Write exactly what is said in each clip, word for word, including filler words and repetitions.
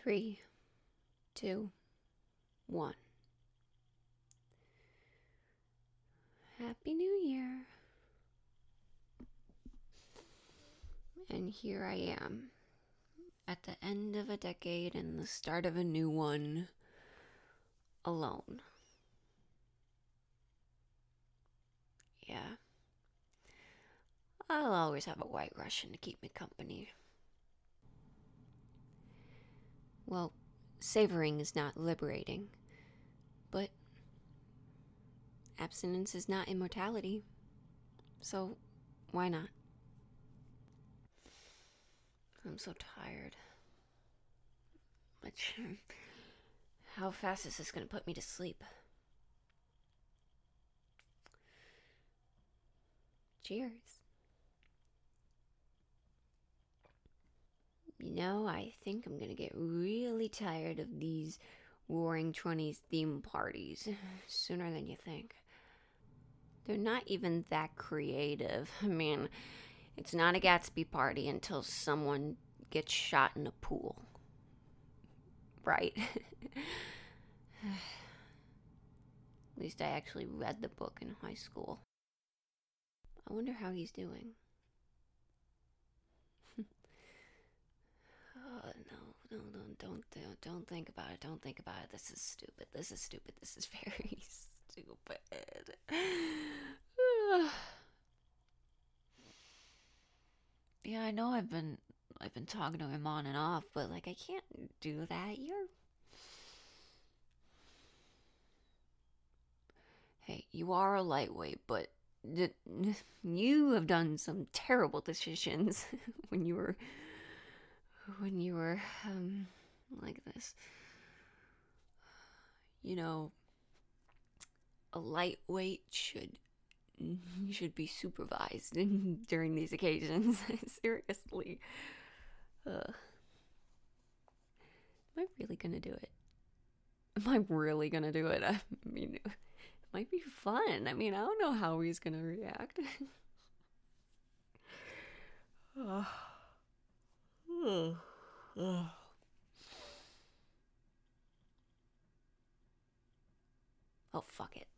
Three, two, one. Happy New Year. And here I am, at the end of a decade and the start of a new one, alone. Yeah. I'll always have a white Russian to keep me company. Well, savoring is not liberating, but abstinence is not immortality, so why not? I'm so tired. But how fast is this gonna put me to sleep? Cheers. You know, I think I'm gonna get really tired of these Roaring Twenties theme parties sooner than you think. They're not even that creative. I mean, it's not a Gatsby party until someone gets shot in a pool. Right? At least I actually read the book in high school. I wonder how he's doing. Oh, no, no, no, don't, don't, don't think about it. Don't think about it. This is stupid. This is stupid. This is very stupid. Yeah, I know I've been, I've been talking to him on and off, but like I can't do that. You're, hey, you are a lightweight, but d- you have done some terrible decisions when you were. When you were, um, like this. You know, a lightweight should, should be supervised during these occasions. Seriously. Uh, am I really gonna do it? Am I really gonna do it? I mean, it might be fun. I mean, I don't know how he's gonna react. Oh. Oh. Oh. Oh, fuck it.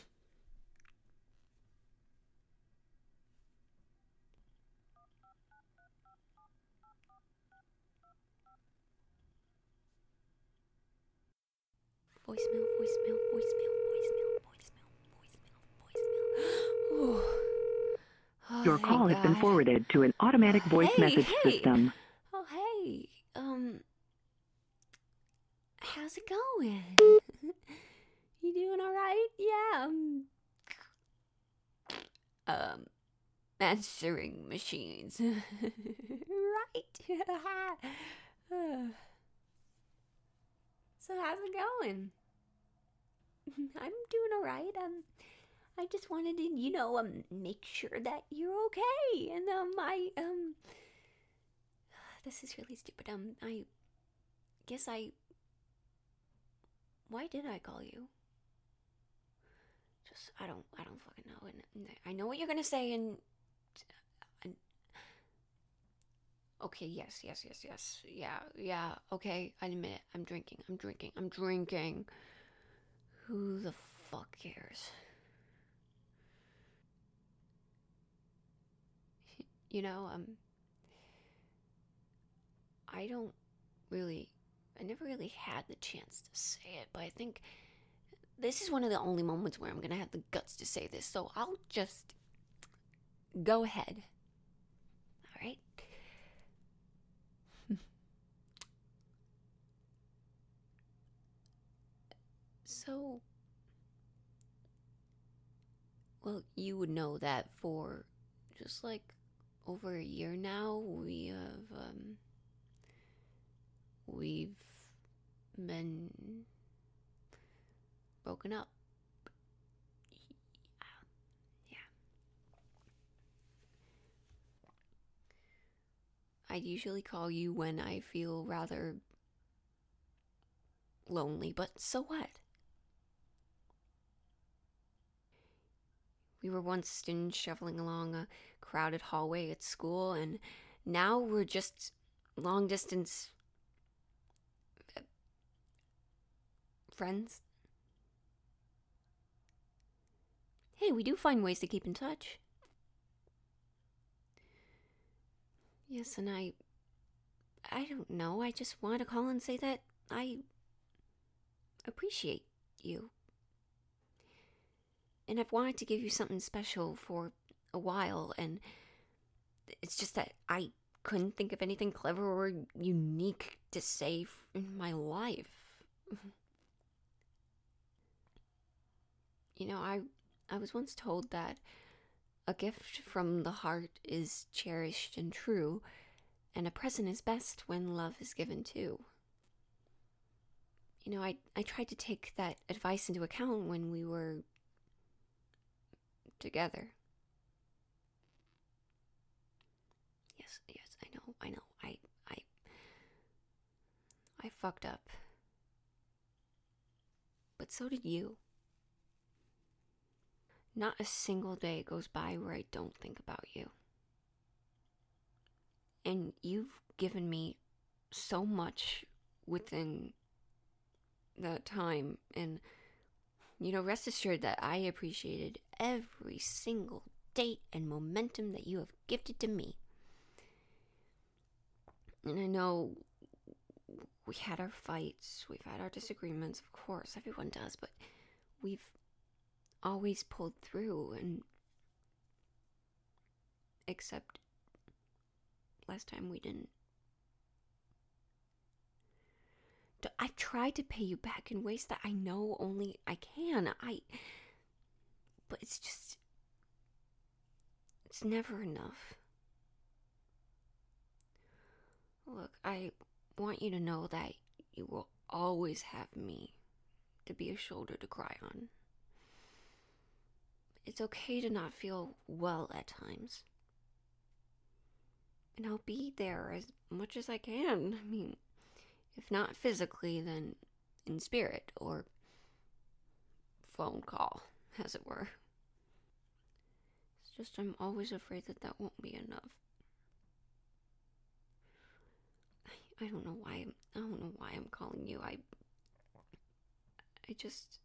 Voicemail, voicemail, voicemail, voicemail, voicemail, voicemail, voicemail. Oh, Your thank call has been God. forwarded to an automatic voice Hey, message hey. system. Oh, hey. Um, how's it going? You doing all right? Yeah. Um, um answering machines. Right. So how's it going? I'm doing all right. Um, I just wanted to, you know, um, make sure that you're okay. And um, I um, this is really stupid. Um, I guess I. Why did I call you? Just I don't I don't fucking know. And I know what you're gonna say. And, and okay, yes, yes, yes, yes, yeah, yeah. Okay, I admit it. I'm drinking. I'm drinking. I'm drinking. Who the fuck cares? You know, um, I don't really, I never really had the chance to say it, but I think this is one of the only moments where I'm gonna have the guts to say this, so I'll just go ahead. Alright? So, well, you would know that for just like over a year now, we have, um, we've been broken up. Yeah. I'd usually call you when I feel rather lonely, but so what? We were once students shoveling along a crowded hallway at school, and now we're just long distance friends. Hey, we do find ways to keep in touch. Yes, and I... I don't know, I just wanted to call and say that I appreciate you. And I've wanted to give you something special for a while, and it's just that I couldn't think of anything clever or unique to say in my life. You know, I I was once told that a gift from the heart is cherished and true, and a present is best when love is given too. You know, I, I tried to take that advice into account when we were together. Yes, yes, I know, I know. I, I, I fucked up. But so did you. Not a single day goes by where I don't think about you. And you've given me so much within that time, and you know, rest assured that I appreciated every single date and momentum that you have gifted to me. And I know we had our fights, we've had our disagreements, of course, everyone does, but we've always pulled through, and except last time we didn't. I've tried to pay you back in ways that I know only I can. I... But it's just... It's never enough. Look, I want you to know that you will always have me to be a shoulder to cry on. It's okay to not feel well at times. And I'll be there as much as I can. I mean... If not physically, then in spirit, or phone call, as it were. It's just I'm always afraid that that won't be enough. I, I don't know why I'm, I don't know why I'm calling you. I, I just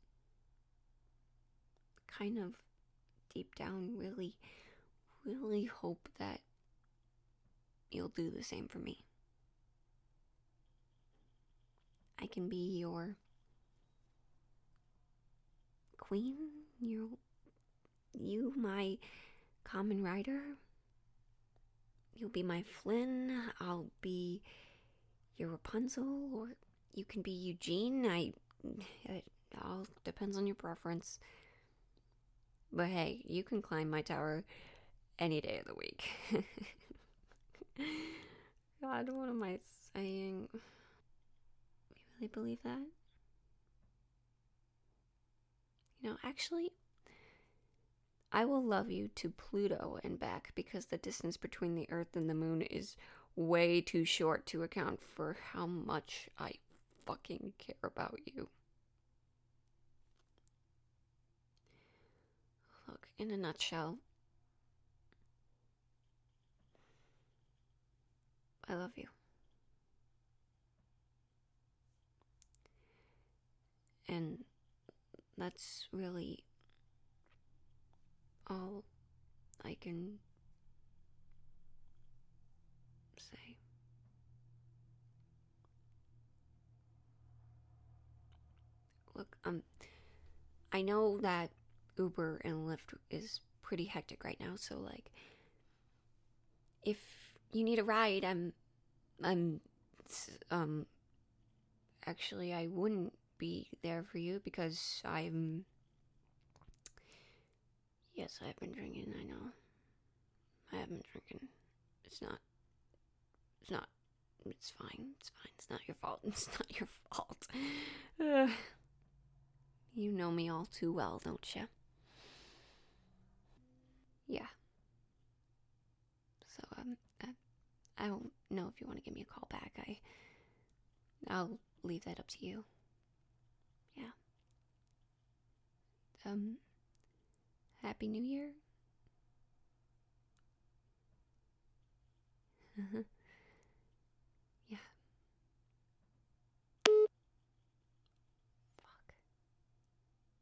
kind of deep down really, really hope that you'll do the same for me. I can be your queen, your, you, my Kamen Rider. You'll be my Flynn, I'll be your Rapunzel, or you can be Eugene. I, it all depends on your preference. But hey, you can climb my tower any day of the week. God, what am I saying? You really believe that? You know, actually, I will love you to Pluto and back, because the distance between the Earth and the Moon is way too short to account for how much I fucking care about you. Look, in a nutshell, I love you. And that's really all I can say. Look, um, I know that Uber and Lyft is pretty hectic right now, so like, if you need a ride, I'm, I'm, um, actually I wouldn't be there for you because I'm, yes, I've been drinking, I know. I have been drinking. It's not, it's not, it's fine, it's fine, it's not your fault, it's not your fault. Uh, you know me all too well, don't you? Yeah. So, um, I, I don't know if you want to give me a call back. I, I'll leave that up to you. Yeah. Um, Happy New Year.